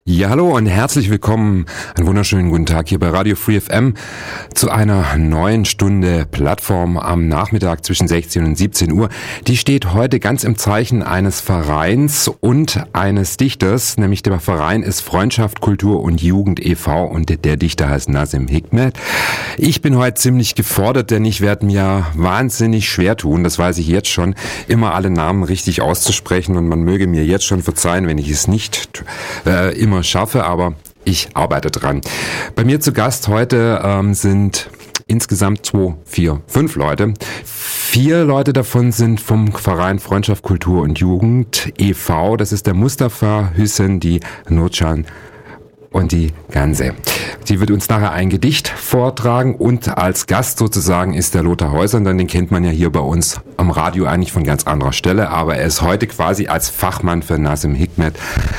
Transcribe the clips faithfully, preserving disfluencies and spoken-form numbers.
Ja, hallo und herzlich willkommen, einen wunderschönen guten Tag hier bei Radio Free F M zu einer neuen Stunde Plattform am Nachmittag zwischen sechzehn und siebzehn Uhr. Die steht heute ganz im Zeichen eines Vereins und eines Dichters, nämlich der Verein ist Freundschaft, Kultur und Jugend e V und der Dichter heißt Nazim Hikmet. Ich bin heute ziemlich gefordert, denn ich werde mir wahnsinnig schwer tun, das weiß ich jetzt schon, immer alle Namen richtig auszusprechen und man möge mir jetzt schon verzeihen, wenn ich es nicht äh, immer schaffe, aber ich arbeite dran. Bei mir zu Gast heute ähm, sind insgesamt zwei, vier, fünf Leute. Vier Leute davon sind vom Verein Freundschaft, Kultur und Jugend e V. Das ist der Mustafa, Hüssen, die Nurcan und die Ganze. Die wird uns nachher ein Gedicht vortragen und als Gast sozusagen ist der Lothar Häuser, denn den kennt man ja hier bei uns am Radio eigentlich von ganz anderer Stelle, aber er ist heute quasi als Fachmann für Nazim Hikmet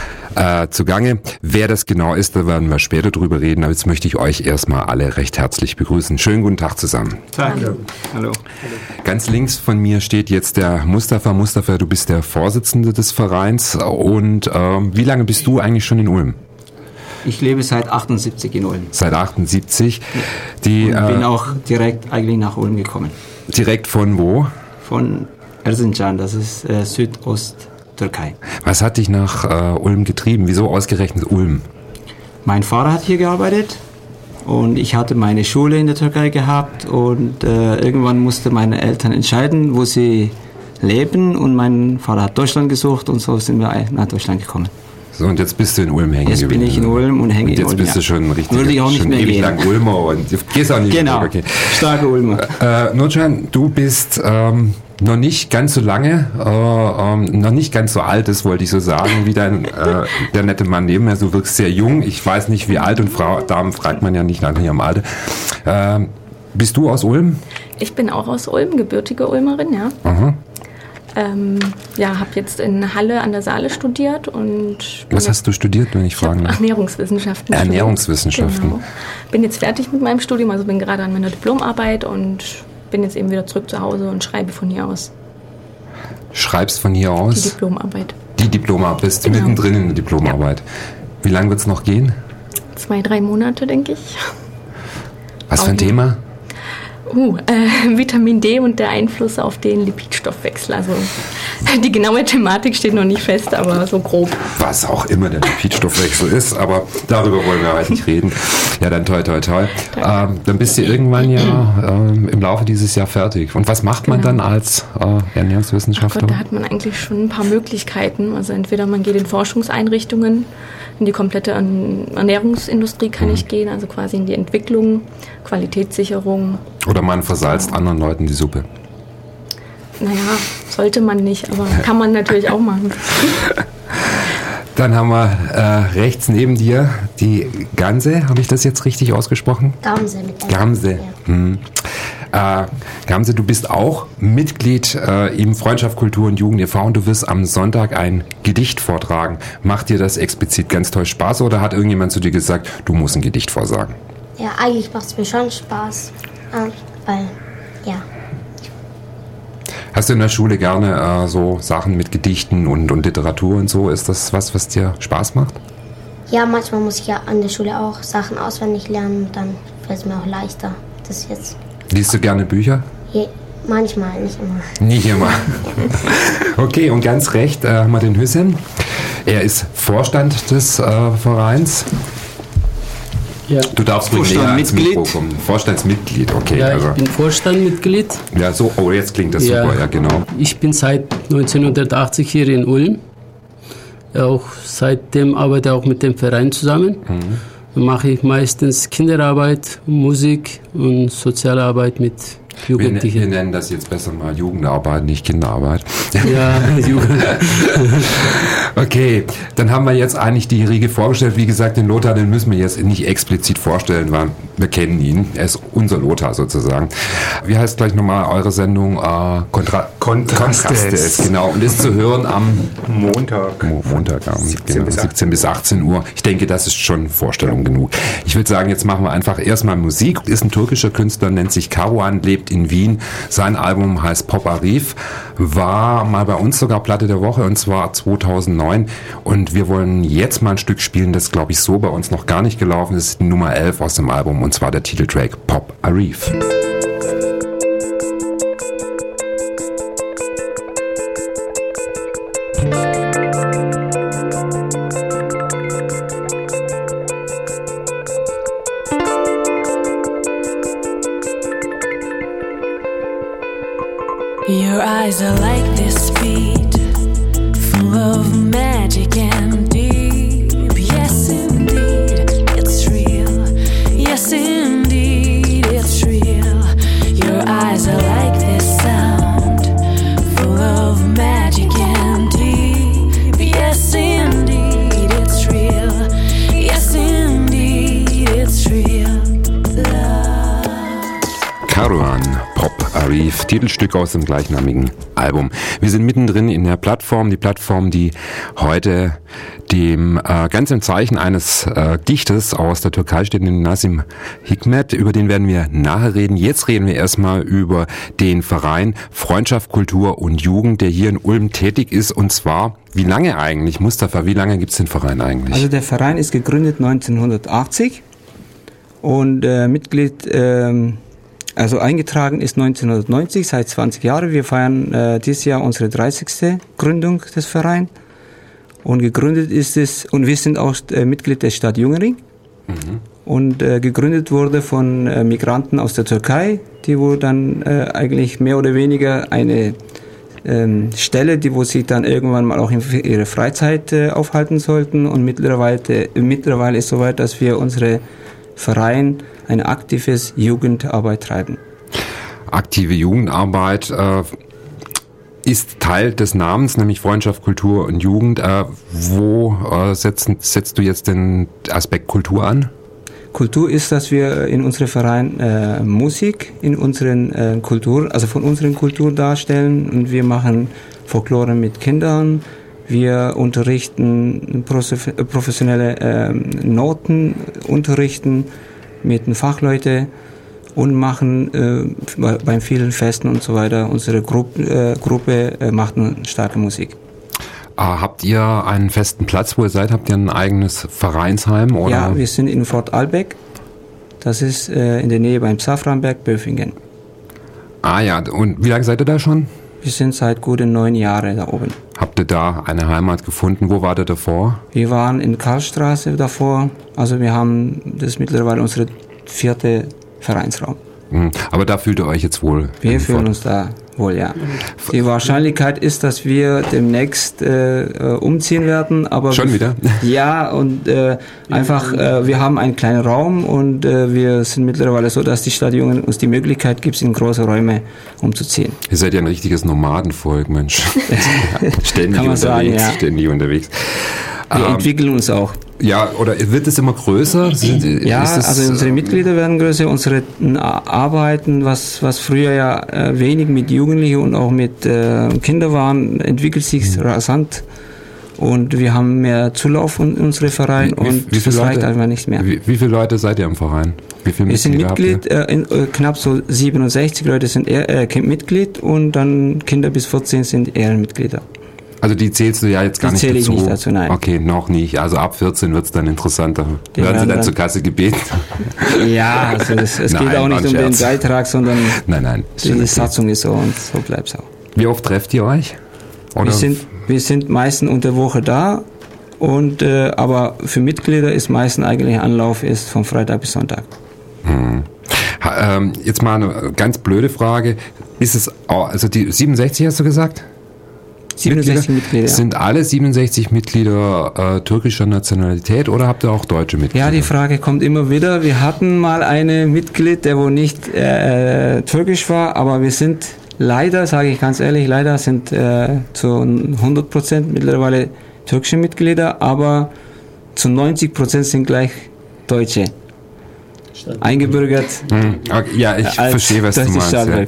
Äh, zugange. Wer das genau ist, da werden wir später drüber reden, aber jetzt möchte ich euch erstmal alle recht herzlich begrüßen. Schönen guten Tag zusammen. Hallo. Hallo. Ganz links von mir steht jetzt der Mustafa. Mustafa, du bist der Vorsitzende des Vereins und äh, wie lange bist du eigentlich schon in Ulm? Ich lebe seit achtundsiebzig in Ulm. Seit achtundsiebzig. Die, und bin äh, auch direkt eigentlich nach Ulm gekommen. Direkt von wo? Von Erzincan, das ist äh, Südost Türkei. Was hat dich nach äh, Ulm getrieben? Wieso ausgerechnet Ulm? Mein Vater hat hier gearbeitet und ich hatte meine Schule in der Türkei gehabt und äh, irgendwann mussten meine Eltern entscheiden, wo sie leben und mein Vater hat Deutschland gesucht und so sind wir nach Deutschland gekommen. So, und jetzt bist du in Ulm hängen Jetzt geblieben. bin ich in Ulm und hänge in Ulm. Jetzt bist ja. du schon richtig, Würde ich auch nicht schon mehr ewig gehen. lang Ulmer und du gehst auch nicht genau, mehr. Okay. Starke Ulmer. Äh, Nurcan, du bist ähm, noch nicht ganz so lange, äh, ähm, noch nicht ganz so alt, das wollte ich so sagen, wie dein äh, der nette Mann neben mir. Du wirkst sehr jung. Ich weiß nicht, wie alt, und Frau, Damen fragt man ja nicht nach ihrem Alter. Äh, bist du aus Ulm? Ich bin auch aus Ulm, gebürtige Ulmerin, ja. Aha. Ähm, ja, habe jetzt in Halle an der Saale studiert und... Was hast du studiert, wenn ich fragen darf? Ernährungswissenschaften. Ernährungswissenschaften. Genau. Bin jetzt fertig mit meinem Studium, also bin gerade an meiner Diplomarbeit und bin jetzt eben wieder zurück zu Hause und schreibe von hier aus. Schreibst von hier aus? Die Diplomarbeit. Die Diplomarbeit, bist Genau. mittendrin in der Diplomarbeit. Ja. Wie lange wird es noch gehen? Zwei, drei Monate, denke ich. Was für ein Auch Thema? Uh, äh, Vitamin D und der Einfluss auf den Lipidstoffwechsel. Also die genaue Thematik steht noch nicht fest, aber so grob. Was auch immer der Lipidstoffwechsel ist, aber darüber wollen wir heute nicht reden. Ja, dann toi, toi, toi. Ähm, dann bist du irgendwann ja ähm, im Laufe dieses Jahr fertig. Und was macht man Genau. dann als äh, Ernährungswissenschaftler? Ach Gott, da hat man eigentlich schon ein paar Möglichkeiten. Also entweder man geht in Forschungseinrichtungen, in die komplette Ernährungsindustrie kann Mhm. ich gehen, also quasi in die Entwicklung, Qualitätssicherung. Oder man versalzt anderen Leuten die Suppe. Naja, sollte man nicht, aber kann man natürlich auch machen. Dann haben wir äh, rechts neben dir die Ganze. Habe ich das jetzt richtig ausgesprochen? Gamse mit einem. Gamse. Ja. Hm. Äh, Gamse, du bist auch Mitglied äh, im Freundschaft, Kultur und Jugend e V und du wirst am Sonntag ein Gedicht vortragen. Macht dir das explizit ganz toll Spaß oder hat irgendjemand zu dir gesagt, du musst ein Gedicht vorsagen? Ja, eigentlich macht es mir schon Spaß, äh, weil, ja. Hast du in der Schule gerne äh, so Sachen mit Gedichten und, und Literatur und so? Ist das was, was dir Spaß macht? Ja, manchmal muss ich ja an der Schule auch Sachen auswendig lernen, dann fällt es mir auch leichter. Das jetzt. Liest du gerne Bücher? Je, manchmal, nicht immer. Nicht immer. Okay, und ganz recht äh, haben wir den Hüssen. Er ist Vorstand des äh, Vereins. Ja. Du darfst ruhig näher ans Vorstandmitglied. Mikro kommen. Vorstandsmitglied, okay. Ja, also. ich bin Vorstandmitglied. Ja, so, oh, jetzt klingt das Ja. super, ja, genau. Ich bin seit neunzehnhundertachtzig hier in Ulm. Auch seitdem arbeite ich auch mit dem Verein zusammen. Mhm. Dann mache ich meistens Kinderarbeit, Musik und soziale Arbeit mit Wir, wir Jugendlichen. nennen das jetzt besser mal Jugendarbeit, nicht Kinderarbeit. Ja, Jugend. Okay, dann haben wir jetzt eigentlich die Riege vorgestellt. Wie gesagt, den Lothar, den müssen wir jetzt nicht explizit vorstellen, weil wir kennen ihn. Er ist unser Lothar sozusagen. Wie heißt gleich nochmal eure Sendung? Äh, Kontra Kontrastes. Kontrastes, genau. Und ist zu hören am Montag. Mo- Montag, am siebzehn genau, bis siebzehn bis achtzehn Uhr. Ich denke, das ist schon Vorstellung genug. Ich würde sagen, jetzt machen wir einfach erstmal Musik. Ist ein türkischer Künstler, nennt sich Karuan, lebt lebt in Wien. Sein Album heißt Pop Arif, war mal bei uns sogar Platte der Woche und zwar zweitausendneun. Und wir wollen jetzt mal ein Stück spielen, das glaube ich so bei uns noch gar nicht gelaufen ist. Das ist die Nummer elf aus dem Album und zwar der Titeltrack Pop Arif. Your eyes are like this speed, full of magic and deep. Yes, indeed, it's real. Yes, indeed, it's real. Your eyes are like this sound, full of magic and deep. Yes, indeed, it's real. Yes, indeed, it's real. Love. Karuan, Pop Arif, Titelstück aus dem gleichnamigen Album. Wir sind mittendrin in der Plattform, die Plattform, die heute dem äh, ganz im Zeichen eines äh, Dichters aus der Türkei steht, den Nazım Hikmet, über den werden wir nachher reden. Jetzt reden wir erstmal über den Verein Freundschaft, Kultur und Jugend, der hier in Ulm tätig ist und zwar, wie lange eigentlich, Mustafa, wie lange gibt es den Verein eigentlich? Also der Verein ist gegründet neunzehnhundertachtzig und äh, Mitglied ähm, Also eingetragen ist neunzehnhundertneunzig, seit zwanzig Jahren. Wir feiern äh, dieses Jahr unsere dreißigste Gründung des Vereins. Und gegründet ist es, und wir sind auch äh, Mitglied der Stadt Jungering. Mhm. Und äh, gegründet wurde von äh, Migranten aus der Türkei, die wo dann äh, eigentlich mehr oder weniger eine ähm, Stelle, die wo sie dann irgendwann mal auch in ihrer Freizeit äh, aufhalten sollten. Und mittlerweile, äh, mittlerweile ist es soweit, dass wir unsere Verein eine aktives Jugendarbeit treiben. Aktive Jugendarbeit äh, ist Teil des Namens, nämlich Freundschaft, Kultur und Jugend. Äh, wo äh, setzt, setzt du jetzt den Aspekt Kultur an? Kultur ist, dass wir in unserem Verein äh, Musik in unseren äh, Kultur, also von unseren Kultur darstellen und wir machen Folklore mit Kindern. Wir unterrichten professionelle äh, Noten, unterrichten mit den Fachleuten und machen äh, bei vielen Festen und so weiter. Unsere Gruppe, äh, Gruppe äh, macht eine starke Musik. Ah, habt ihr einen festen Platz, wo ihr seid? Habt ihr ein eigenes Vereinsheim? Oder? Ja, wir sind in Fort Albeck. Das ist äh, in der Nähe beim Safranberg, Böfingen. Ah ja, und wie lange seid ihr da schon? Wir sind seit guten neun Jahren da oben. Habt ihr da eine Heimat gefunden? Wo wart ihr davor? Wir waren in Karlstraße davor. Also wir haben das ist mittlerweile unsere vierte Vereinsraum. Aber da fühlt ihr euch jetzt wohl? Wir fühlen uns da wohl, ja. Die Wahrscheinlichkeit ist, dass wir demnächst äh, umziehen werden. Aber Schon wieder? Ja, und äh, einfach, äh, wir haben einen kleinen Raum und äh, wir sind mittlerweile so, dass die Stadt Jungen uns die Möglichkeit gibt, in große Räume umzuziehen. Ihr seid ja ein richtiges Nomadenvolk, Mensch. Ständig Kann man unterwegs, sagen, ja. ständig unterwegs. Wir ähm, entwickeln uns auch. Ja, oder wird es immer größer? Sind, ja, ist das, also unsere Mitglieder werden größer, unsere Arbeiten, was, was früher ja äh, wenig mit Jugendlichen und auch mit äh, Kindern waren, entwickelt sich mhm. rasant. Und wir haben mehr Zulauf in unsere Verein wie, wie, und wie das Leute, reicht einfach nicht mehr. Wie, wie viele Leute seid ihr im Verein? Wie viele wir sind Mitglieder Mitglied, äh, in, äh, knapp so siebenundsechzig Leute sind eher, äh, Mitglied und dann Kinder bis vierzehn sind Ehrenmitglieder. Also die zählst du ja jetzt gar die nicht zähle dazu? Ich nicht dazu, nein. Okay, noch nicht. Also ab vierzehn wird es dann interessanter. Die werden sie dann, dann zur Kasse gebeten? Ja, also es, es nein, geht auch nicht um den Beitrag, sondern nein, nein, die okay. Satzung ist so und so bleibt es auch. Wie oft trefft ihr euch? Oder? Wir sind, wir sind meistens unter Woche da, und, äh, aber für Mitglieder ist meistens eigentlich Anlauf ist von Freitag bis Sonntag. Hm. Ha, ähm, jetzt mal eine ganz blöde Frage. Ist es, also die siebenundsechzig hast du gesagt? siebenundsechzig Mitglieder, Mitglieder ja. Sind alle siebenundsechzig Mitglieder äh, türkischer Nationalität oder habt ihr auch deutsche Mitglieder? Ja, die Frage kommt immer wieder. Wir hatten mal ein Mitglied, der wohl nicht äh, türkisch war, aber wir sind leider, sage ich ganz ehrlich, leider sind äh, zu hundert Prozent mittlerweile türkische Mitglieder, aber zu neunzig Prozent sind gleich Deutsche. Eingebürgert. Hm. Okay, ja, ich verstehe, was du meinst. Ja.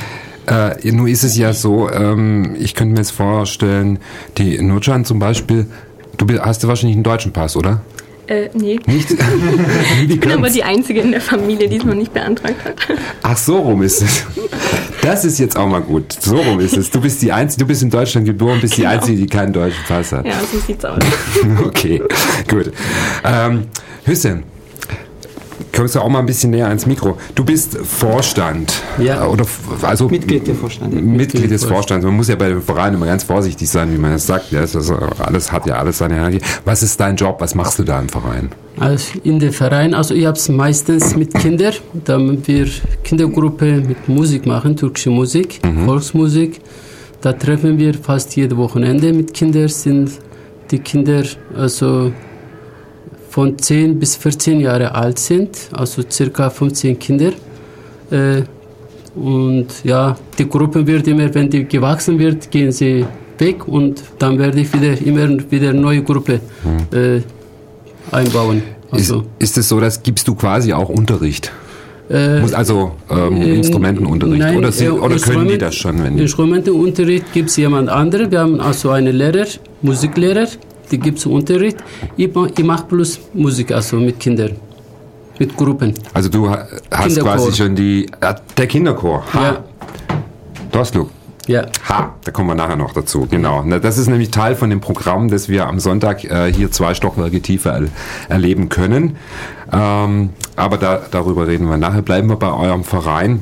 Äh, nun ist es ja so, ähm, ich könnte mir jetzt vorstellen, die Nurcan zum Beispiel, du hast du wahrscheinlich einen deutschen Pass, oder? Äh, nee. Nicht? Ich bin aber die Einzige in der Familie, die es noch nicht beantragt hat. Ach, so rum ist es. Das ist jetzt auch mal gut. So rum ist es. Du bist die Einzige, du bist in Deutschland geboren, bist Genau. die Einzige, die keinen deutschen Pass hat. Ja, so sieht's aus. Okay, gut. Ähm, Hüseyin, kommst du auch mal ein bisschen näher ans Mikro? Du bist Vorstand. Ja. Oder, also Mitglied der Vorstand. Ja. Mitglied des Vorstands. Man muss ja bei dem Verein immer ganz vorsichtig sein, wie man das sagt. Ja, das ist, alles hat ja alles seine Hierarchie. Was ist dein Job? Was machst du da im Verein? Also in der Verein, also ich habe es meistens mit Kindern, damit wir Kindergruppe mit Musik machen, türkische Musik, Mhm. Volksmusik. Da treffen wir fast jedes Wochenende mit Kindern, sind die Kinder also von zehn bis vierzehn Jahre alt sind, also circa fünfzehn Kinder. Äh, und ja, die Gruppe wird immer, wenn die gewachsen wird, gehen sie weg und dann werde ich wieder immer wieder eine neue Gruppe äh, einbauen. Also, Ist, ist es so, dass gibst du quasi auch Unterricht? äh, Muss also ähm, äh, Instrumentenunterricht? nein, oder sie, äh, oder können die Instrument- das schon? Wenn die, Instrumentenunterricht gibt es jemand anderen. Wir haben also einen Lehrer, Musiklehrer, die gibt es Unterricht. Ich, ma- ich mache bloß Musik, also mit Kindern, mit Gruppen. also du ha- hast Kinderchor. quasi schon die... Ah, der Kinderchor. Ha. Ja. Dostluk. Ja. Ha, da kommen wir nachher noch dazu. Genau. Na, das ist nämlich Teil von dem Programm, das wir am Sonntag äh, hier zwei Stockwerke tiefer er erleben können. Ähm, aber da, darüber reden wir nachher. Bleiben wir bei eurem Verein.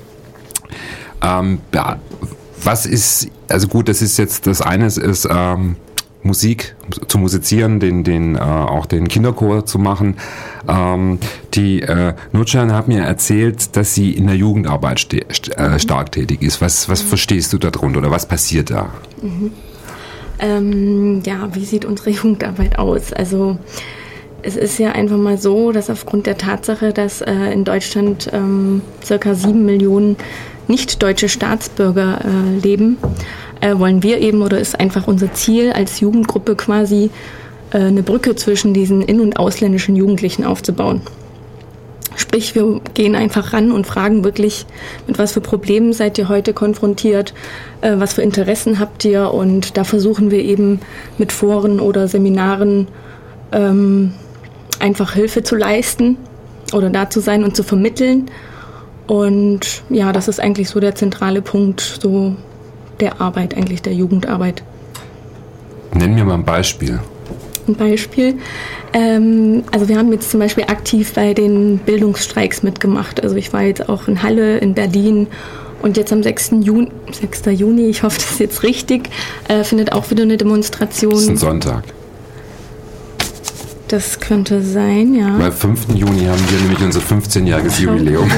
Ähm, ja, was ist, also gut, das ist jetzt, das eine ist ähm, Musik zu musizieren, den, den, äh, auch den Kinderchor zu machen. Ähm, die äh, Nurcan hat mir erzählt, dass sie in der Jugendarbeit ste st äh, stark tätig ist. Was, was verstehst du darunter oder was passiert da? Ähm, ja, wie sieht unsere Jugendarbeit aus? Also es ist ja einfach mal so, dass aufgrund der Tatsache, dass äh, in Deutschland ähm, circa sieben Millionen nicht-deutsche Staatsbürger äh, leben, äh, wollen wir eben, oder ist einfach unser Ziel als Jugendgruppe quasi, äh, eine Brücke zwischen diesen in- und ausländischen Jugendlichen aufzubauen. Sprich, wir gehen einfach ran und fragen wirklich, mit was für Problemen seid ihr heute konfrontiert, äh, was für Interessen habt ihr, und da versuchen wir eben mit Foren oder Seminaren ähm, einfach Hilfe zu leisten oder da zu sein und zu vermitteln. Und ja, das ist eigentlich so der zentrale Punkt so der Arbeit, eigentlich der Jugendarbeit. Nenn mir mal ein Beispiel. Ein Beispiel. Ähm, also wir haben jetzt zum Beispiel aktiv bei den Bildungsstreiks mitgemacht. Also ich war jetzt auch in Halle, in Berlin, und jetzt am sechsten Juni, sechsten Juni, ich hoffe, das ist jetzt richtig, äh, findet auch wieder eine Demonstration. Das ist ein Sonntag. Das könnte sein, ja. Weil am fünften Juni haben wir nämlich unser fünfzehnjähriges Jubiläum.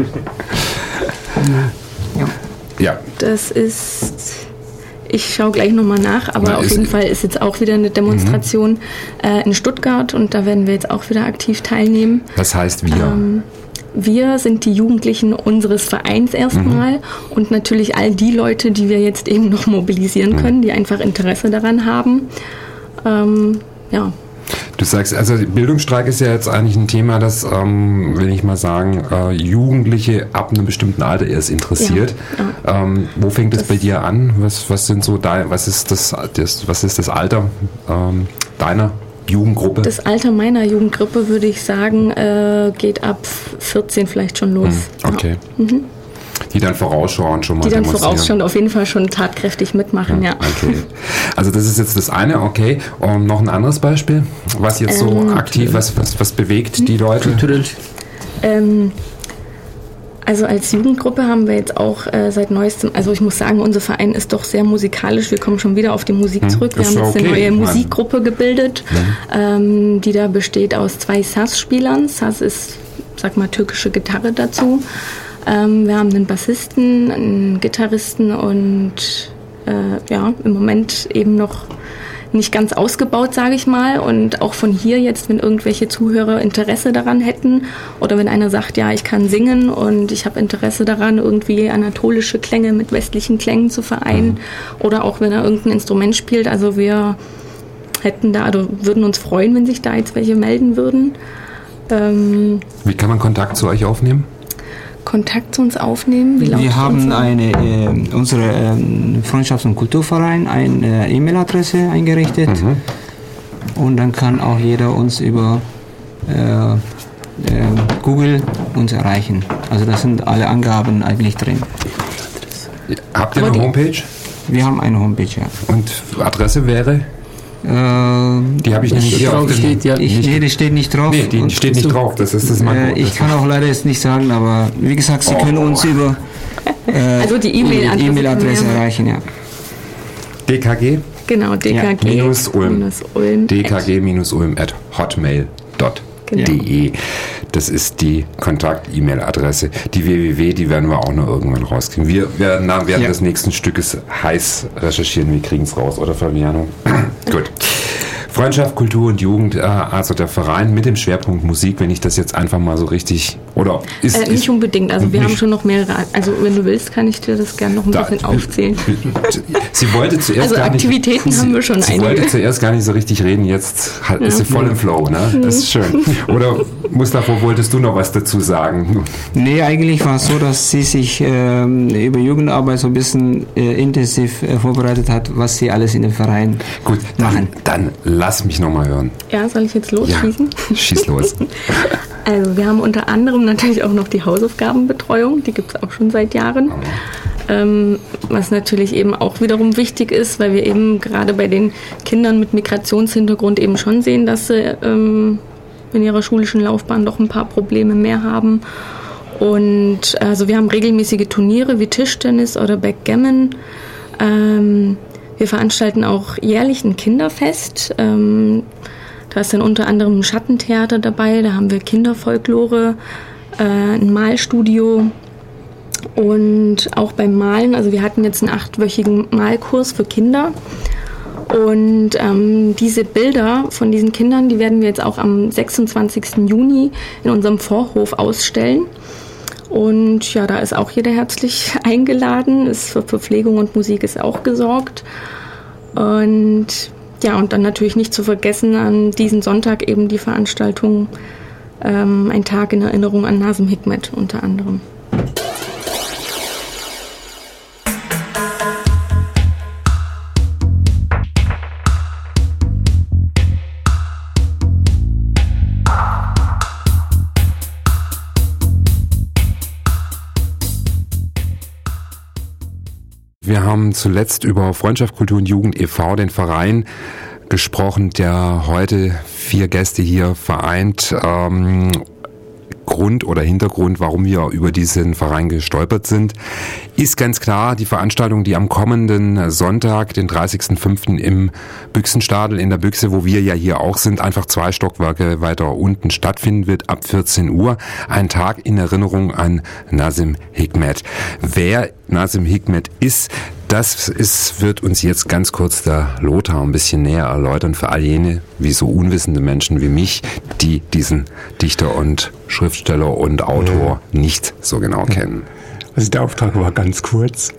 Ja, Das ist, ich schaue gleich nochmal nach, aber Na, auf ist- jeden Fall ist jetzt auch wieder eine Demonstration äh, in Stuttgart, und da werden wir jetzt auch wieder aktiv teilnehmen. das heißt wir. Ähm, wir sind die Jugendlichen unseres Vereins erstmal, Mhm. und natürlich all die Leute, die wir jetzt eben noch mobilisieren Mhm. können, die einfach Interesse daran haben. Ähm, ja. Du sagst, also Bildungsstreik ist ja jetzt eigentlich ein Thema, das, ähm, will ich mal sagen, äh, Jugendliche ab einem bestimmten Alter erst interessiert. Ja, Ähm, wo fängt es bei dir an? Was, was sind so dein, was ist das, das, was ist das Alter ähm, deiner Jugendgruppe? Das Alter meiner Jugendgruppe, würde ich sagen, äh, geht ab vierzehn vielleicht schon los. Hm, okay. Die dann vorausschauen schon mal Die dann demonstrieren. vorausschauen, auf jeden Fall schon tatkräftig mitmachen, ja. Okay. Also das ist jetzt das eine, okay. Und noch ein anderes Beispiel, was jetzt so Ähm, aktiv, was, was, was bewegt die Leute? Kulturell. Ähm, also als Jugendgruppe haben wir jetzt auch äh, seit neuestem, also ich muss sagen, unser Verein ist doch sehr musikalisch. Wir kommen schon wieder auf die Musik zurück. Wir ist haben ja jetzt eine okay. neue Nein. Musikgruppe gebildet, ähm, die da besteht aus zwei Saz-Spielern. Saz ist, sag mal, türkische Gitarre dazu. Ähm, wir haben einen Bassisten, einen Gitarristen und äh, ja, im Moment eben noch nicht ganz ausgebaut, sage ich mal. Und auch von hier jetzt, wenn irgendwelche Zuhörer Interesse daran hätten oder wenn einer sagt, ja, ich kann singen und ich habe Interesse daran, irgendwie anatolische Klänge mit westlichen Klängen zu vereinen, oder auch wenn er irgendein Instrument spielt. Also wir hätten da, also würden uns freuen, wenn sich da jetzt welche melden würden. Ähm, Wie kann man Kontakt zu euch aufnehmen? Kontakt zu uns aufnehmen. Wie lautet Wir haben unsere- eine, äh, unsere ähm, Freundschafts- und Kulturverein eine äh, E-Mail-Adresse eingerichtet. und dann kann auch jeder uns über äh, äh, Google uns erreichen. Also da sind alle Angaben eigentlich drin. Habt ihr eine Homepage? Wir haben eine Homepage, ja. Und Adresse wäre? Ähm, die habe ich nämlich hier auf steht, ja. Ich, nee, die steht nicht drauf. Nee, die und steht nicht so, drauf, das ist das Manko. Äh, ich kann auch leider jetzt nicht sagen, aber wie gesagt, Sie oh. können uns über äh, also die E-Mail-Adresse, E-Mail-Adresse erreichen, ja. D K G? Genau, D K G ja. minus Ulm. Minus Ulm. D K G minus Ulm at hotmail punkt de. Das ist die Kontakt-E-Mail-Adresse. Die www, die werden wir auch noch irgendwann rauskriegen. Wir werden na, während ja. des nächsten Stückes heiß recherchieren. Wir kriegen es raus, oder Fabiano? Gut. Freundschaft, Kultur und Jugend, äh, also der Verein mit dem Schwerpunkt Musik, wenn ich das jetzt einfach mal so richtig, oder ist... Äh, nicht ist, unbedingt, also wir haben schon noch mehrere, also wenn du willst, kann ich dir das gerne noch ein da, bisschen aufzählen. Sie wollte zuerst also gar Aktivitäten nicht, haben wir schon sie, einige. Sie wollte zuerst gar nicht so richtig reden, jetzt hat, ja. ist sie voll im Flow, ne? Das ist schön. Oder Mustafa, wolltest du noch was dazu sagen? Nee, eigentlich war es so, dass sie sich ähm, über Jugendarbeit so ein bisschen äh, intensiv äh, vorbereitet hat, was sie alles in dem Verein Gut, machen. Dann, dann lass mich noch mal hören. Ja, soll ich jetzt losschießen? Ja, schieß los. Also wir haben unter anderem natürlich auch noch die Hausaufgabenbetreuung, die gibt es auch schon seit Jahren. Oh. Ähm, was natürlich eben auch wiederum wichtig ist, weil wir eben gerade bei den Kindern mit Migrationshintergrund eben schon sehen, dass sie ähm, in ihrer schulischen Laufbahn doch ein paar Probleme mehr haben. Und also wir haben regelmäßige Turniere wie Tischtennis oder Backgammon. Ähm, wir veranstalten auch jährlich ein Kinderfest. Ähm, da ist dann unter anderem ein Schattentheater dabei, da haben wir Kinderfolklore, äh, ein Malstudio und auch beim Malen, also wir hatten jetzt einen achtwöchigen Malkurs für Kinder und ähm, diese Bilder von diesen Kindern, die werden wir jetzt auch am sechsundzwanzigsten Juni in unserem Vorhof ausstellen. Und ja, da ist auch jeder herzlich eingeladen, ist für Verpflegung und Musik ist auch gesorgt. Und ja, und dann natürlich nicht zu vergessen, an diesem Sonntag eben die Veranstaltung ähm, Ein Tag in Erinnerung an Nazim Hikmet unter anderem. Wir haben zuletzt über Freundschaft, Kultur und Jugend e V, den Verein, gesprochen, der heute vier Gäste hier vereint. Ähm, Grund oder Hintergrund, warum wir über diesen Verein gestolpert sind, ist ganz klar die Veranstaltung, die am kommenden Sonntag, den dreißigsten fünften im Büchsenstadel in der Büchse, wo wir ja hier auch sind, einfach zwei Stockwerke weiter unten stattfinden wird, ab vierzehn Uhr. Ein Tag in Erinnerung an Nazim Hikmet. Wer Nazim Hikmet ist, das ist, wird uns jetzt ganz kurz der Lothar ein bisschen näher erläutern für all jene, wie so unwissende Menschen wie mich, die diesen Dichter und Schriftsteller und Autor ja. nicht so genau kennen. Also der Auftrag war ganz kurz.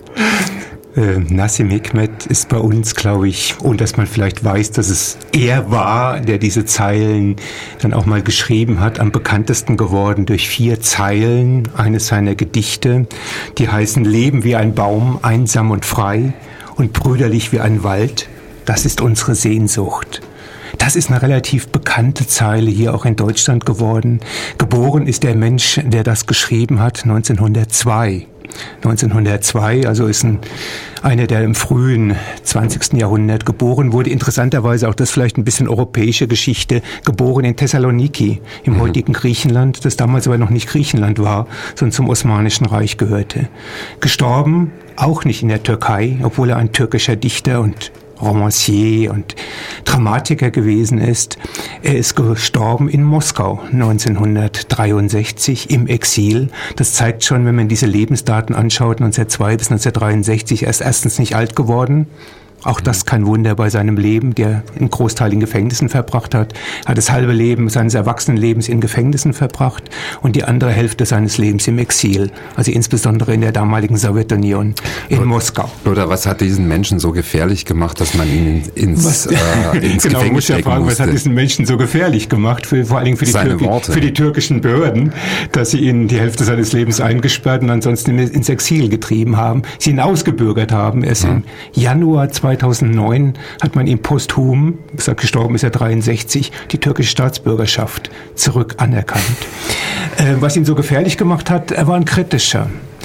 Äh, Nazim Hikmet ist bei uns, glaube ich, ohne dass man vielleicht weiß, dass es er war, der diese Zeilen dann auch mal geschrieben hat, am bekanntesten geworden durch vier Zeilen eines seiner Gedichte, die heißen: Leben wie ein Baum, einsam und frei und brüderlich wie ein Wald, das ist unsere Sehnsucht. Das ist eine relativ bekannte Zeile hier auch in Deutschland geworden. Geboren ist der Mensch, der das geschrieben hat, neunzehnhundertzwei. neunzehnhundertzwei, also ist ein, einer, der im frühen zwanzigsten Jahrhundert geboren wurde. Interessanterweise auch das vielleicht ein bisschen europäische Geschichte, geboren in Thessaloniki, im mhm. heutigen Griechenland, das damals aber noch nicht Griechenland war, sondern zum Osmanischen Reich gehörte. Gestorben, auch nicht in der Türkei, obwohl er ein türkischer Dichter und Romancier und Dramatiker gewesen ist. Er ist gestorben in Moskau neunzehnhundertdreiundsechzig im Exil. Das zeigt schon, wenn man diese Lebensdaten anschaut, neunzehnhundertzwei bis neunzehnhundertdreiundsechzig, er ist erstens nicht alt geworden. Auch das kein Wunder bei seinem Leben, der einen Großteil in Gefängnissen verbracht hat. Er hat das halbe Leben seines Erwachsenenlebens in Gefängnissen verbracht und die andere Hälfte seines Lebens im Exil. Also insbesondere in der damaligen Sowjetunion in Lothar, Moskau. Lothar, was hat diesen Menschen so gefährlich gemacht, dass man ihn ins, äh, ins genau, Gefängnis muss ja stecken fragen, musste? Was hat diesen Menschen so gefährlich gemacht, für, vor allen Dingen für die, Türki- für die türkischen Behörden, dass sie ihn die Hälfte seines Lebens eingesperrt und ansonsten ins Exil getrieben haben, sie ihn ausgebürgert haben. Er ist hm. im Januar zweitausendfünf zweitausendneun hat man ihm posthum, gestorben ist er dreiundsechzig, die türkische Staatsbürgerschaft zurück anerkannt. Äh, was ihn so gefährlich gemacht hat, er war ein kritischer.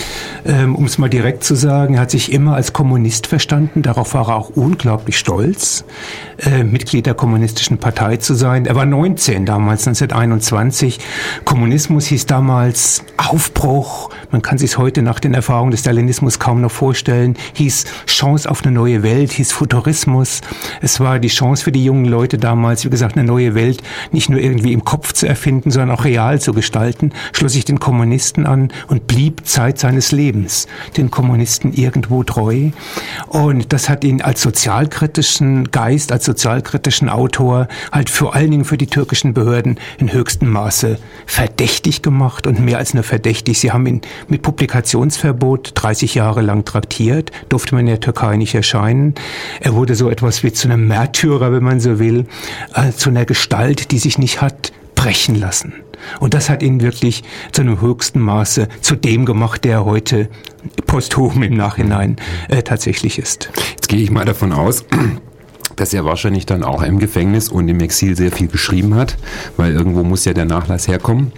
Um es mal direkt zu sagen, er hat sich immer als Kommunist verstanden, darauf war er auch unglaublich stolz, äh, Mitglied der Kommunistischen Partei zu sein. Er war neunzehn damals, neunzehnhunderteinundzwanzig. Kommunismus hieß damals Aufbruch, man kann sich heute nach den Erfahrungen des Stalinismus kaum noch vorstellen, hieß Chance auf eine neue Welt, hieß Futurismus. Es war die Chance für die jungen Leute damals, wie gesagt, eine neue Welt nicht nur irgendwie im Kopf zu erfinden, sondern auch real zu gestalten, schloss sich den Kommunisten an und blieb Zeit seines Lebens den Kommunisten irgendwo treu. Und das hat ihn als sozialkritischen Geist, als sozialkritischen Autor halt vor allen Dingen für die türkischen Behörden in höchstem Maße verdächtig gemacht und mehr als nur verdächtig. Sie haben ihn mit Publikationsverbot dreißig Jahre lang traktiert, durfte man in der Türkei nicht erscheinen. Er wurde so etwas wie zu einem Märtyrer, wenn man so will, äh, zu einer Gestalt, die sich nicht hat brechen lassen. Und das hat ihn wirklich zu einem höchsten Maße zu dem gemacht, der heute posthum im Nachhinein äh, tatsächlich ist. Jetzt gehe ich mal davon aus, dass er wahrscheinlich dann auch im Gefängnis und im Exil sehr viel geschrieben hat, weil irgendwo muss ja der Nachlass herkommen.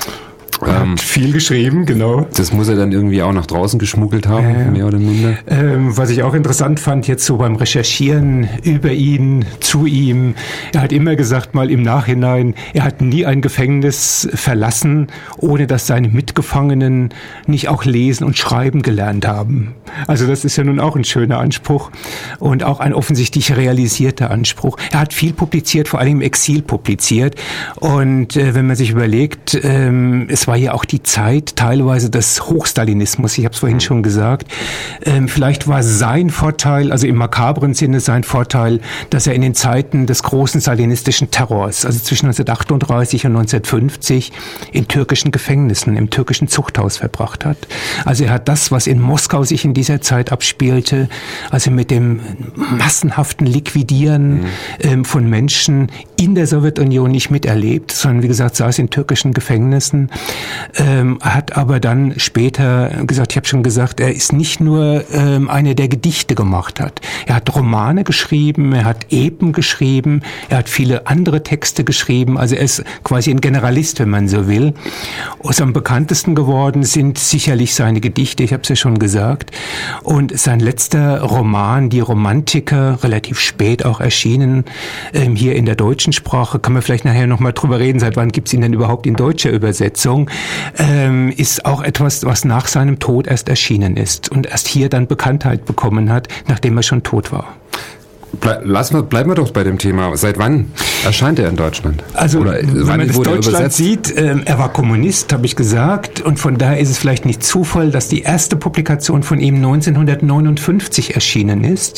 Er hat viel geschrieben, genau. Das muss er dann irgendwie auch nach draußen geschmuggelt haben, ja, ja. mehr oder minder. Ähm, was ich auch interessant fand, jetzt so beim Recherchieren über ihn, zu ihm, er hat immer gesagt, mal im Nachhinein, er hat nie ein Gefängnis verlassen, ohne dass seine Mitgefangenen nicht auch lesen und schreiben gelernt haben. Also das ist ja nun auch ein schöner Anspruch und auch ein offensichtlich realisierter Anspruch. Er hat viel publiziert, vor allem im Exil publiziert. Und äh, wenn man sich überlegt, ähm, es war ja auch die Zeit teilweise des Hochstalinismus, ich habe es vorhin schon gesagt. Ähm, vielleicht war sein Vorteil, also im makabren Sinne sein Vorteil, dass er in den Zeiten des großen stalinistischen Terrors, also zwischen neunzehnhundertachtunddreißig und neunzehnhundertfünfzig, in türkischen Gefängnissen, im türkischen Zuchthaus verbracht hat. Also er hat das, was in Moskau sich in dieser Zeit abspielte, also mit dem massenhaften Liquidieren mhm. ähm, von Menschen in der Sowjetunion nicht miterlebt, sondern wie gesagt saß in türkischen Gefängnissen. Ähm, hat aber dann später gesagt, ich habe schon gesagt, er ist nicht nur ähm, einer, der Gedichte gemacht hat. Er hat Romane geschrieben, er hat Epen geschrieben, er hat viele andere Texte geschrieben, also er ist quasi ein Generalist, wenn man so will. Und am bekanntesten geworden sind sicherlich seine Gedichte, ich habe es ja schon gesagt. Und sein letzter Roman, Die Romantiker, relativ spät auch erschienen, ähm, hier in der deutschen Sprache, kann man vielleicht nachher nochmal drüber reden, seit wann gibt es ihn denn überhaupt in deutscher Übersetzung, ähm, ist auch etwas, was nach seinem Tod erst erschienen ist und erst hier dann Bekanntheit bekommen hat, nachdem er schon tot war. Ble- lassen wir, bleiben wir doch bei dem Thema. Seit wann erscheint er in Deutschland? Also, Oder wenn wann man das wurde er Deutschland übersetzt? sieht, äh, er war Kommunist, habe ich gesagt, und von daher ist es vielleicht nicht Zufall, dass die erste Publikation von ihm neunzehnhundertneunundfünfzig erschienen ist.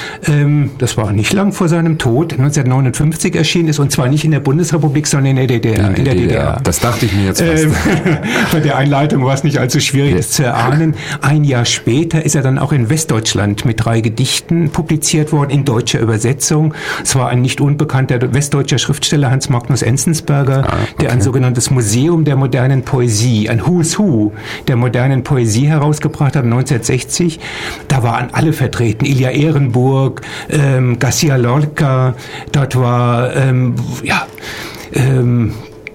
Ähm, das war nicht lang vor seinem Tod, neunzehnhundertneunundfünfzig erschienen ist, und zwar nicht in der Bundesrepublik, sondern in der D D R. In, in der D D R. D D R. Das dachte ich mir jetzt fast. Ähm, bei der Einleitung war es nicht allzu schwierig, das zu erahnen. Ein Jahr später ist er dann auch in Westdeutschland mit drei Gedichten publiziert worden, in deutscher Übersetzung. Es war ein nicht unbekannter westdeutscher Schriftsteller, Hans Magnus Enzensberger, ah, okay. der ein sogenanntes Museum der modernen Poesie, ein Who's Who der modernen Poesie herausgebracht hat, neunzehnhundertsechzig. Da waren alle vertreten, Ilja Ehrenburg, ähm, Garcia Lorca, dort war, ähm, ja, ähm,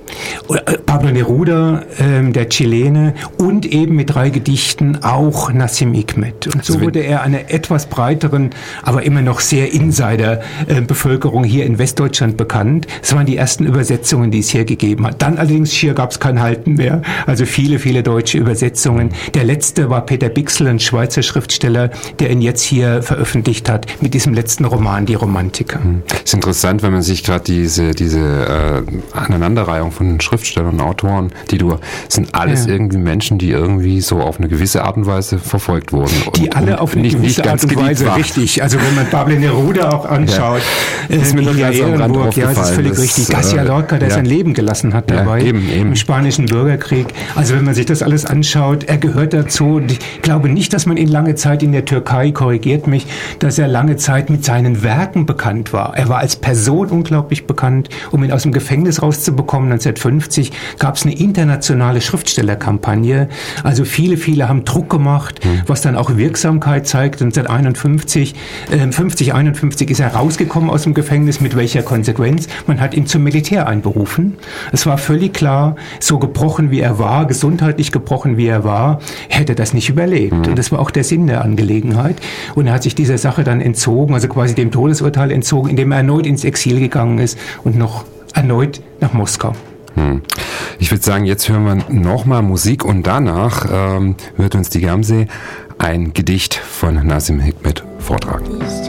Pablo Neruda, ähm, der Chilene, und eben mit drei Gedichten auch Nassim Hikmet. Und so wurde er einer etwas breiteren, aber immer noch sehr Insider-Bevölkerung hier in Westdeutschland bekannt. Es waren die ersten Übersetzungen, die es hier gegeben hat. Dann allerdings hier gab es kein Halten mehr. Also viele, viele deutsche Übersetzungen. Der letzte war Peter Bixel, ein Schweizer Schriftsteller, der ihn jetzt hier veröffentlicht hat mit diesem letzten Roman, Die Romantiker. Das ist interessant, wenn man sich gerade diese, diese äh, Aneinanderreihung von Schriftstellern und Autoren, die du, sind alles ja. irgendwie Menschen, die irgendwie so auf eine gewisse Art und Weise verfolgt wurden. Und, die alle auf eine nicht, gewisse nicht Art und Weise, war. Richtig. Also wenn man Pablo Neruda auch anschaut, ja. ist äh, mir nur ganz am Rand aufgefallen. Ja, das ist völlig das, richtig. Garcia Lorca, der ja. sein Leben gelassen hat dabei, ja, eben, eben. im Spanischen Bürgerkrieg. Also wenn man sich das alles anschaut, er gehört dazu. Und ich glaube nicht, dass man ihn lange Zeit in der Türkei, korrigiert mich, dass er lange Zeit mit seinen Werken bekannt war. Er war als Person unglaublich bekannt. Um ihn aus dem Gefängnis rauszubekommen, neunzehnhundertfünfzig, neunzehnhunderteinundfünfzig gab es eine internationale Schriftstellerkampagne. Also viele, viele haben Druck gemacht, mhm. was dann auch Wirksamkeit zeigt. Und seit einundfünfzig, äh, fünfzig, einundfünfzig ist er rausgekommen aus dem Gefängnis. Mit welcher Konsequenz? Man hat ihn zum Militär einberufen. Es war völlig klar, so gebrochen wie er war, gesundheitlich gebrochen wie er war, hätte das nicht überlebt. Mhm. Und das war auch der Sinn der Angelegenheit. Und er hat sich dieser Sache dann entzogen, also quasi dem Todesurteil entzogen, indem er erneut ins Exil gegangen ist und noch erneut nach Moskau. Hm. Ich würde sagen, jetzt hören wir nochmal Musik und danach ähm, wird uns die Gamsee ein Gedicht von Nazim Hikmet vortragen.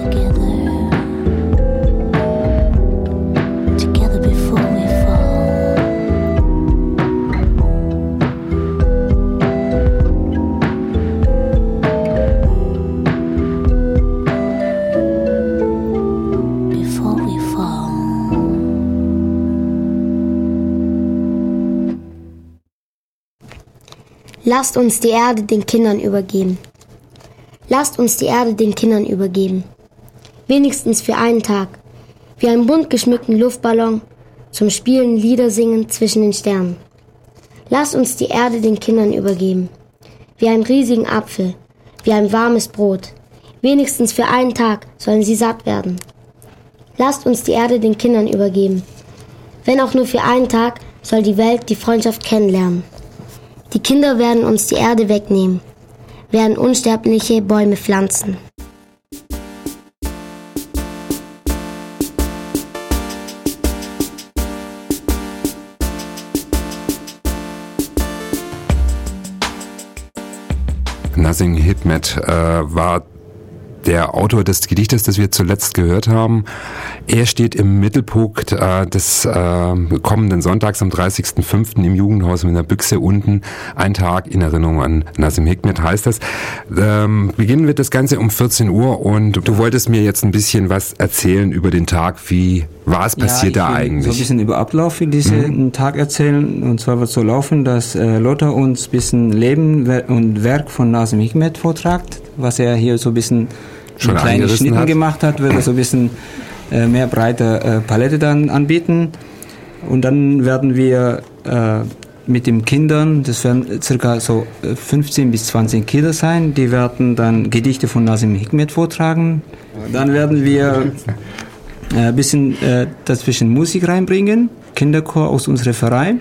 Lasst uns die Erde den Kindern übergeben. Lasst uns die Erde den Kindern übergeben. Wenigstens für einen Tag. Wie einen bunt geschmückten Luftballon zum Spielen Lieder singen zwischen den Sternen. Lasst uns die Erde den Kindern übergeben. Wie einen riesigen Apfel. Wie ein warmes Brot. Wenigstens für einen Tag sollen sie satt werden. Lasst uns die Erde den Kindern übergeben. Wenn auch nur für einen Tag soll die Welt die Freundschaft kennenlernen. Die Kinder werden uns die Erde wegnehmen, werden unsterbliche Bäume pflanzen. Nazim Hikmet äh, war der Autor des Gedichtes, das wir zuletzt gehört haben. Er steht im Mittelpunkt äh, des äh, kommenden Sonntags am dreißigsten fünften im Jugendhaus mit einer Büchse unten. Ein Tag in Erinnerung an Nazim Hikmet heißt das. Ähm, beginnen wird das Ganze um vierzehn Uhr und du wolltest mir jetzt ein bisschen was erzählen über den Tag. Wie was passiert ja, da eigentlich? So ein bisschen über Ablauf für diesen mhm. Tag erzählen. Und zwar wird so laufen, dass äh, Lothar uns ein bisschen Leben und Werk von Nazim Hikmet vortragt, was er hier so ein bisschen in kleine Schnitten hat. gemacht hat, wird er so ein bisschen äh, mehr breite äh, Palette dann anbieten. Und dann werden wir äh, mit den Kindern, das werden circa so fünfzehn bis zwanzig Kinder sein, die werden dann Gedichte von Nazim Hikmet vortragen. Dann werden wir ein äh, bisschen äh, dazwischen Musik reinbringen, Kinderchor aus unserem Verein.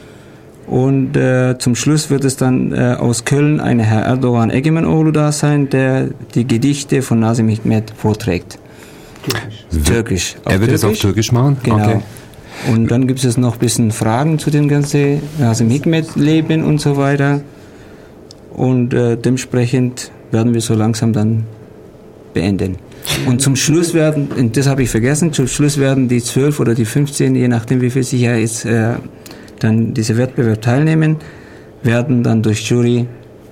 Und äh, zum Schluss wird es dann äh, aus Köln ein Herr Erdogan Egemen da sein, der die Gedichte von Nazim Hikmet vorträgt. Türkisch. Türkisch. Er wird es auf Türkisch machen? Genau. Okay. Und dann gibt es noch ein bisschen Fragen zu dem ganzen Nazim Hikmet-Leben und so weiter. Und äh, dementsprechend werden wir so langsam dann beenden. Und zum Schluss werden, und das habe ich vergessen, zum Schluss werden die zwölf oder die fünfzehn, je nachdem wie viel sicher ist, äh, dann diese Wettbewerb teilnehmen, werden dann durch Jury,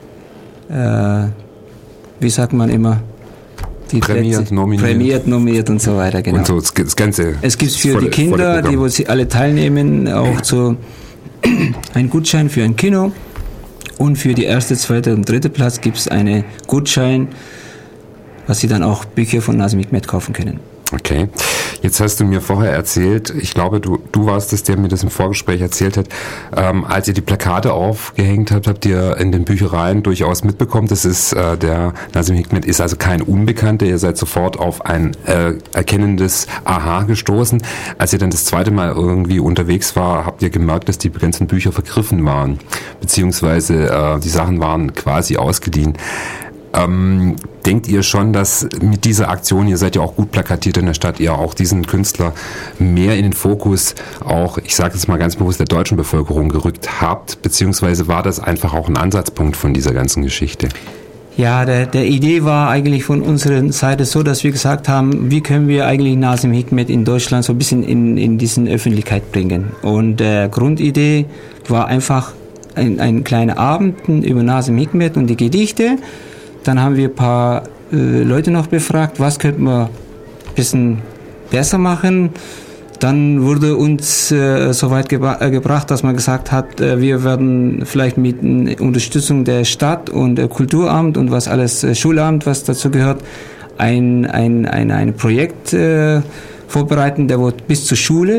äh, wie sagt man immer, die prämiert, Plätze, nominiert. prämiert, nominiert und so weiter. Genau. Und so das Ganze. Es gibt für volle, die Kinder, die wo sie alle teilnehmen, auch so einen Gutschein für ein Kino. Und für die erste, zweite und dritte Platz gibt es einen Gutschein, was sie dann auch Bücher von Nazim Hikmet kaufen können. Okay. Jetzt hast du mir vorher erzählt, ich glaube, du, du warst es, der mir das im Vorgespräch erzählt hat, ähm, als ihr die Plakate aufgehängt habt, habt ihr in den Büchereien durchaus mitbekommen, das ist, äh, der Nazim Hikmet ist also kein Unbekannter, ihr seid sofort auf ein äh, erkennendes Aha gestoßen. Als ihr dann das zweite Mal irgendwie unterwegs war, habt ihr gemerkt, dass die ganzen Bücher vergriffen waren, beziehungsweise äh, die Sachen waren quasi ausgeliehen. Ähm, denkt ihr schon, dass mit dieser Aktion, ihr seid ja auch gut plakatiert in der Stadt, ihr auch diesen Künstler mehr in den Fokus auch, ich sage es mal ganz bewusst, der deutschen Bevölkerung gerückt habt, beziehungsweise war das einfach auch ein Ansatzpunkt von dieser ganzen Geschichte? Ja, der, der Idee war eigentlich von unserer Seite so, dass wir gesagt haben, wie können wir eigentlich Nazim Hikmet in Deutschland so ein bisschen in, in diese Öffentlichkeit bringen. Und der Grundidee war einfach ein, ein kleiner Abend über Nazim Hikmet und die Gedichte. Dann haben wir ein paar äh, Leute noch befragt, was könnten wir ein bisschen besser machen. Dann wurde uns äh, so weit gebra- äh, gebracht, dass man gesagt hat, äh, wir werden vielleicht mit äh, Unterstützung der Stadt und äh, Kulturamt und was alles, äh, Schulamt, was dazu gehört, ein, ein, ein, ein Projekt äh, vorbereiten, der wird bis zur Schule,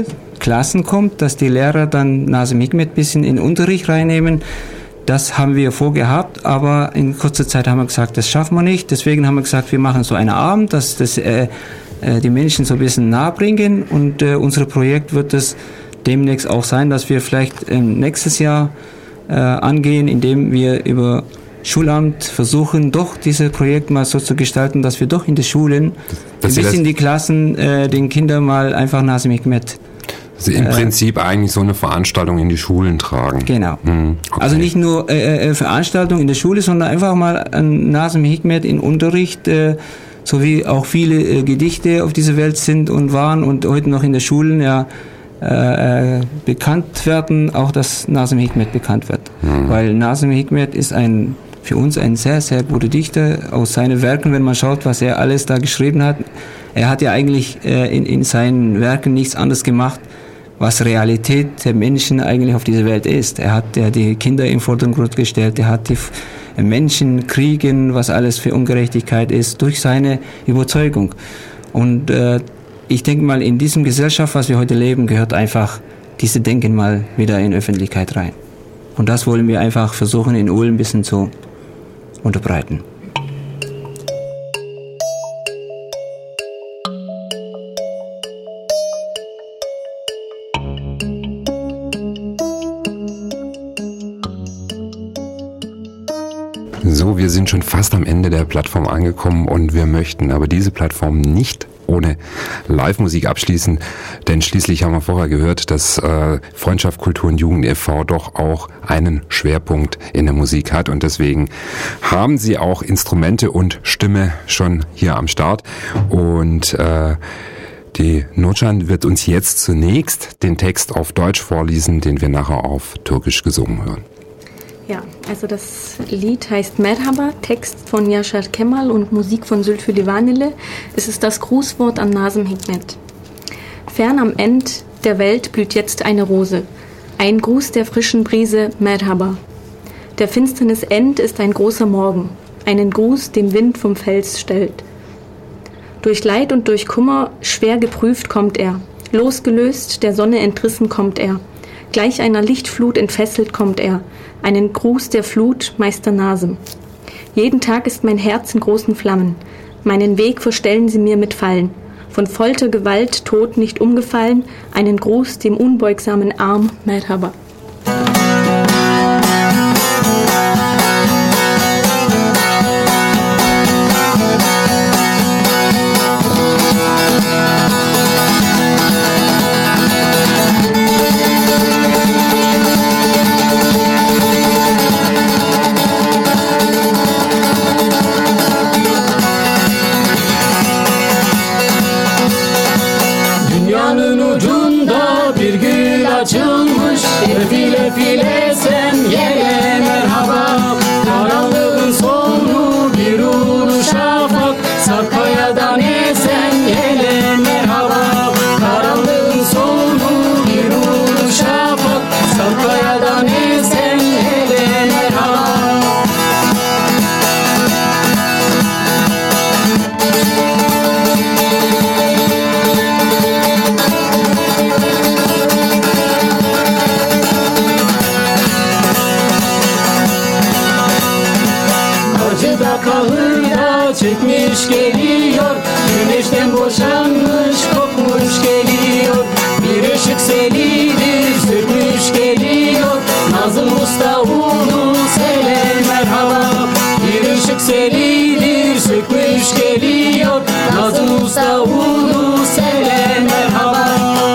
Klassen kommt, dass die Lehrer dann Nazim Hikmet ein bisschen in den Unterricht reinnehmen. Das haben wir vorgehabt, aber in kurzer Zeit haben wir gesagt, das schaffen wir nicht. Deswegen haben wir gesagt, wir machen so einen Abend, dass das äh, äh, die Menschen so ein bisschen nahe bringen. Und äh, unser Projekt wird es demnächst auch sein, dass wir vielleicht äh, nächstes Jahr äh, angehen, indem wir über Schulamt versuchen, doch dieses Projekt mal so zu gestalten, dass wir doch in den Schulen, das, ein bisschen die Klassen, äh, den Kindern mal einfach Nazim Hikmet Also im äh, Prinzip eigentlich so eine Veranstaltung in die Schulen tragen. Genau. Hm, okay. Also nicht nur äh, äh, Veranstaltung in der Schule, sondern einfach mal ein Nazim Hikmet in Unterricht, äh, so wie auch viele äh, Gedichte auf dieser Welt sind und waren und heute noch in den Schulen ja äh, bekannt werden, auch dass Nazim Hikmet bekannt wird. Hm. Weil Nazim Hikmet ist ein für uns ein sehr, sehr guter Dichter. Aus seinen Werken, wenn man schaut, was er alles da geschrieben hat, er hat ja eigentlich äh, in, in seinen Werken nichts anderes gemacht, was Realität der Menschen eigentlich auf dieser Welt ist. Er hat ja die Kinder im Vordergrund gestellt, er hat die Menschen kriegen, was alles für Ungerechtigkeit ist, durch seine Überzeugung. Und äh, ich denke mal, in diesem Gesellschaft, was wir heute leben, gehört einfach diese Denken mal wieder in Öffentlichkeit rein. Und das wollen wir einfach versuchen, in Ulm ein bisschen zu unterbreiten. So, wir sind schon fast am Ende der Plattform angekommen und wir möchten aber diese Plattform nicht ohne Live-Musik abschließen, denn schließlich haben wir vorher gehört, dass äh, Freundschaft, Kultur und Jugend e V doch auch einen Schwerpunkt in der Musik hat und deswegen haben sie auch Instrumente und Stimme schon hier am Start und äh, die Nurcan wird uns jetzt zunächst den Text auf Deutsch vorlesen, den wir nachher auf Türkisch gesungen hören. Ja, also das Lied heißt Merhaba, Text von Yaşar Kemal und Musik von Zülfü Livaneli. Es ist das Grußwort an Nazim Hikmet. Fern am End der Welt blüht jetzt eine Rose. Ein Gruß der frischen Brise, Merhaba. Der Finsternis End ist ein großer Morgen. Einen Gruß, den Wind vom Fels stellt. Durch Leid und durch Kummer schwer geprüft kommt er. Losgelöst, der Sonne entrissen kommt er. Gleich einer Lichtflut entfesselt kommt er. Einen Gruß der Flut, Meister Nazim. Jeden Tag ist mein Herz in großen Flammen. Meinen Weg verstellen sie mir mit Fallen. Von Folter, Gewalt, Tod nicht umgefallen. Einen Gruß dem unbeugsamen Arm, Merhaba. Açılmış file file sen yele merhaba. Karanlığın sonu bir ulu şafak. Sarkayadan esen yele merhaba. Karanlığın sonu bir ulu şafak. Sarkayadan esen yele merhaba. Kahırda çekmiş geliyor. Güneşten boşanmış kopmuş geliyor. Bir ışık selidir sürmüş geliyor. Nazım Usta ulu sele merhaba. Bir ışık selidir sökmüş geliyor. Nazım Usta ulu sele merhaba.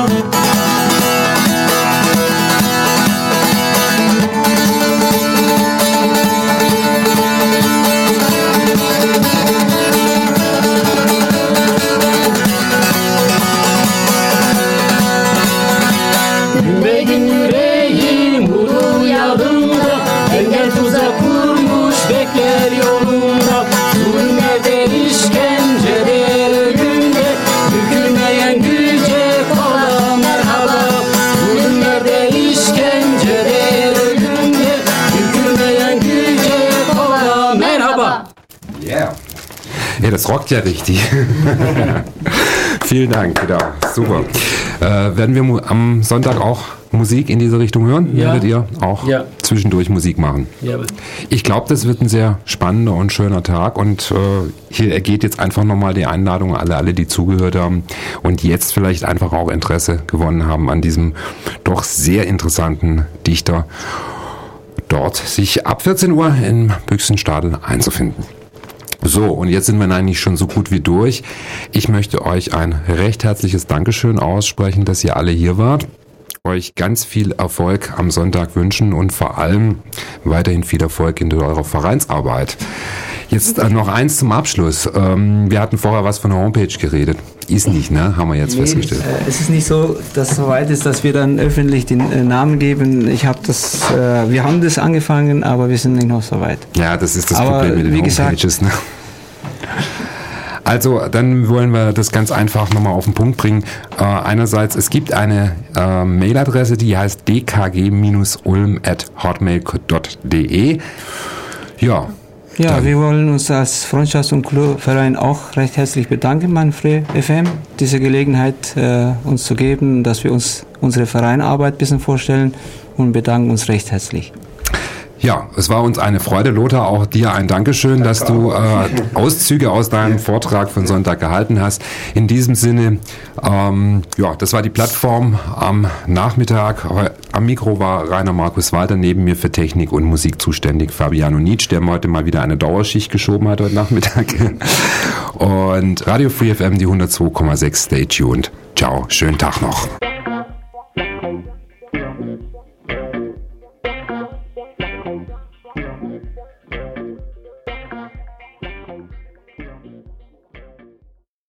Bekler yolunda, zulmede işkencede ölümde, bükülmeyen güce kola merhaba. Zulmede işkencede ölümde, bükülmeyen güce kola merhaba. Yeah. Ja, das rockt ja richtig. Vielen Dank, genau, super. Äh, werden wir mu- am Sonntag auch Musik in diese Richtung hören? Ja. Werdet ihr auch Ja. zwischendurch Musik machen? Ja. Ich glaube, das wird ein sehr spannender und schöner Tag und äh, hier ergeht jetzt einfach nochmal die Einladung an alle, alle, die zugehört haben und jetzt vielleicht einfach auch Interesse gewonnen haben an diesem doch sehr interessanten Dichter, dort sich ab vierzehn Uhr in Büchsenstadel einzufinden. So, und jetzt sind wir eigentlich schon so gut wie durch. Ich möchte euch ein recht herzliches Dankeschön aussprechen, dass ihr alle hier wart. Euch ganz viel Erfolg am Sonntag wünschen und vor allem weiterhin viel Erfolg in eurer Vereinsarbeit. Jetzt äh, noch eins zum Abschluss. Ähm, wir hatten vorher was von der Homepage geredet. Ist nicht, ne? Haben wir jetzt Nee, festgestellt. äh, es ist nicht so, dass es soweit ist, dass wir dann öffentlich den äh, Namen geben. Ich habe das, äh, wir haben das angefangen, aber wir sind nicht noch so weit. Ja, das ist das Aber Problem mit den wie gesagt- Homepages. Ne? Also, dann wollen wir das ganz einfach nochmal auf den Punkt bringen. Äh, einerseits, es gibt eine äh, Mailadresse, die heißt d k g ulm at hotmail dot d e. Ja. Ja, Dann- wir wollen uns als Freundschafts- und Clubverein auch recht herzlich bedanken, mein Free F M, diese Gelegenheit äh, uns zu geben, dass wir uns unsere Vereinarbeit ein bisschen vorstellen und bedanken uns recht herzlich. Ja, es war uns eine Freude, Lothar, auch dir ein Dankeschön, dass du äh, Auszüge aus deinem Vortrag von Sonntag gehalten hast. In diesem Sinne, ähm, ja, das war die Plattform am Nachmittag. Am Mikro war Rainer Markus Walter, neben mir für Technik und Musik zuständig Fabiano Nitsch, der heute mal wieder eine Dauerschicht geschoben hat heute Nachmittag. Und Radio Free F M, die hundertzwei Komma sechs, stay tuned. Ciao, schönen Tag noch.